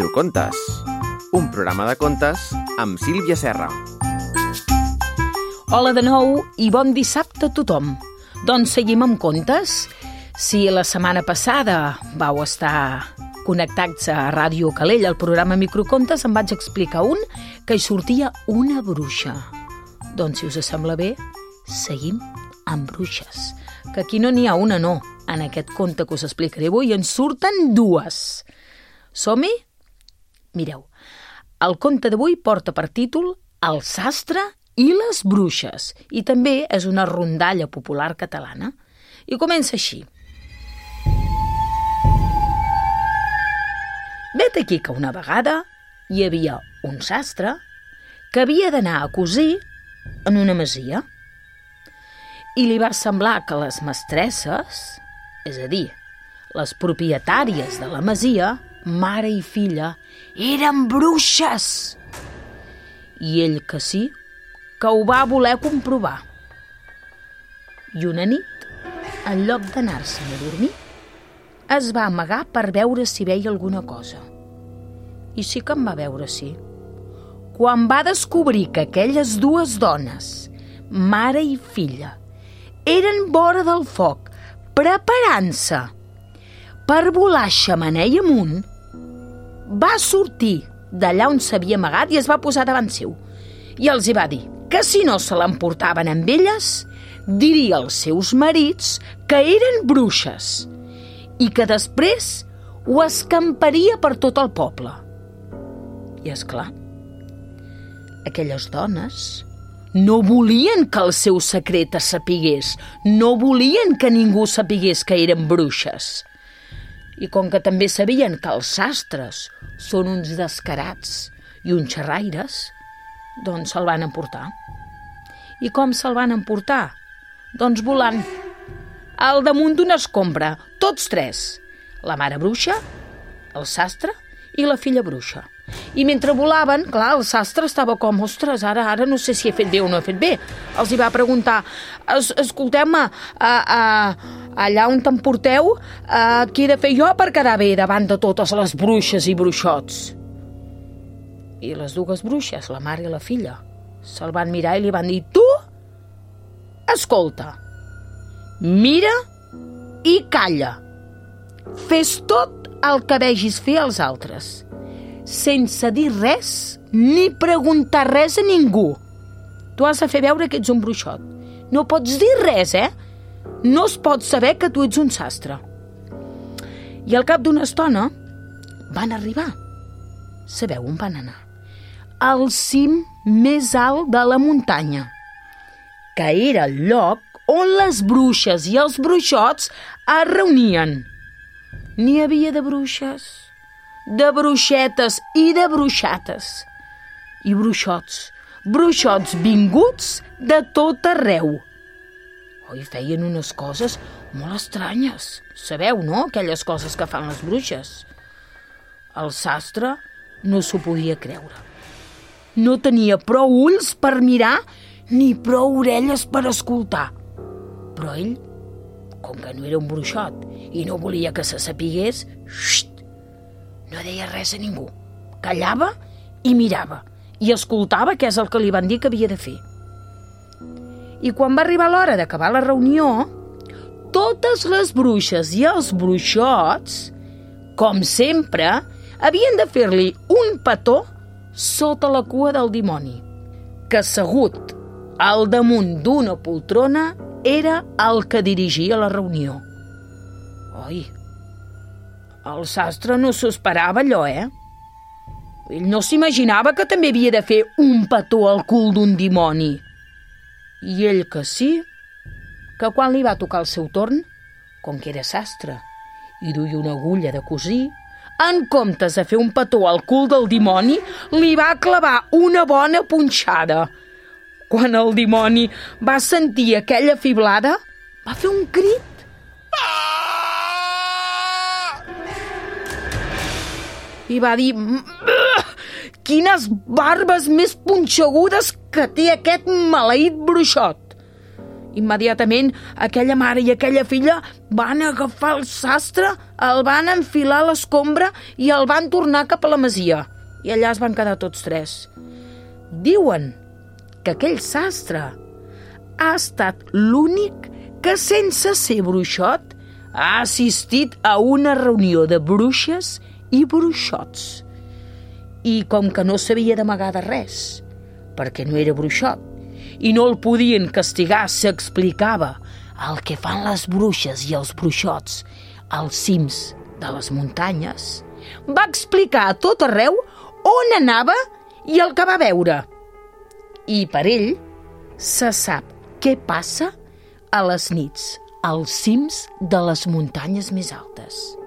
Microcontes, un programa de contes amb Sílvia Serra. Hola de nou i bon dissabte a tothom. Doncs seguim amb contes. Si la setmana passada vau estar connectats a Ràdio Calella, al programa Microcontes, em vaig explicar que hi sortia una bruixa. Doncs, si us sembla bé, seguim amb bruixes. Que aquí no n'hi ha una, no. En aquest conte que us explicaré avui en surten dues. Som-hi? Mireu, el conte d'avui porta per títol El sastre i les bruixes i també és una rondalla popular catalana. I comença així. Vet aquí que una vegada hi havia un sastre que havia d'anar a cosir en una masia i li va semblar que les mestresses, és a dir, les propietàries de la masia, mare i filla, eren bruixes. I ell que sí, que ho va voler comprovar. I una nit, en lloc d'anar-se'n a dormir, es va amagar per veure si veia alguna cosa. I sí que en va veure, sí. Quan va descobrir que aquelles dues dones, mare i filla, eren vora del foc, preparant-se per volar xemeneia amunt, va sortir d'allà on s'havia amagat i es va posar davant seu. I els hi va dir que si no se l'emportaven amb elles, diria als seus marits que eren bruixes i que després ho escamparia per tot el poble. I és clar, aquelles dones no volien que el seu secret es sapigués, no volien que ningú sapigués que eren bruixes. I com que també sabien que els sastres són uns descarats i uns xerraires, doncs se'l van emportar. I com se'l van emportar? Doncs volant, al damunt d'una escombra, tots tres, la mare bruixa, el sastre i la filla bruixa. I mentre volaven, clar, el sastre estava com, ostres, ara no sé si he fet bé o no he fet bé. Els hi va preguntar, escolteu-me, allà on t'emporteu, què he de fer jo per quedar bé davant de totes les bruixes i bruixots? I les dues bruixes, la mare i la filla, se'l van mirar i li van dir, tu, escolta, mira i calla. Fes tot el que vegis fer als altres, sense dir res ni preguntar res a ningú. Tu has de fer veure que ets un bruixot. No pots dir res, No es pot saber que tu ets un sastre. I al cap d'una estona van arribar. Sabeu on van anar? Al cim més alt de la muntanya, que era el lloc on les bruixes i els bruixots es reunien. N'hi havia de bruixes, de bruixetes i de bruixates. I bruixots vinguts de tot arreu. I feien unes coses molt estranyes. Sabeu, no?, aquelles coses que fan les bruixes. El sastre no s'ho podia creure. No tenia prou ulls per mirar ni prou orelles per escoltar. Però ell, com que no era un bruixot i no volia que se sapigués, no deia res a ningú. Callava i mirava i escoltava què és el que li van dir que havia de fer. I quan va arribar l'hora d'acabar la reunió, totes les bruixes i els bruixots, com sempre, havien de fer-li un petó sota la cua del dimoni, que assegut al damunt d'una poltrona era el que dirigia la reunió. El sastre no s'ho esperava allò, Ell no s'imaginava que també havia de fer un petó al cul d'un dimoni. I ell que sí, que quan li va tocar el seu torn, com que era sastre i duia una agulla de cosir, en comptes de fer un petó al cul del dimoni, li va clavar una bona punxada. Quan el dimoni va sentir aquella fiblada, va fer un crit. I va dir, quines barbes més punxegudes que té aquest maleït bruixot. Immediatament, aquella mare i aquella filla van agafar el sastre, el van enfilar a l'escombra i el van tornar cap a la masia. I allà es van quedar tots tres. Diuen que aquell sastre ha estat l'únic que, sense ser bruixot, ha assistit a una reunió de bruixes i bruixots. I com que no s'havia d'amagar de res, perquè no era bruixot, i no el podien castigar, s'explicava el que fan les bruixes i els bruixots als cims de les muntanyes, va explicar a tot arreu on anava i el que va veure. I per ell se sap què passa a les nits als cims de les muntanyes més altes.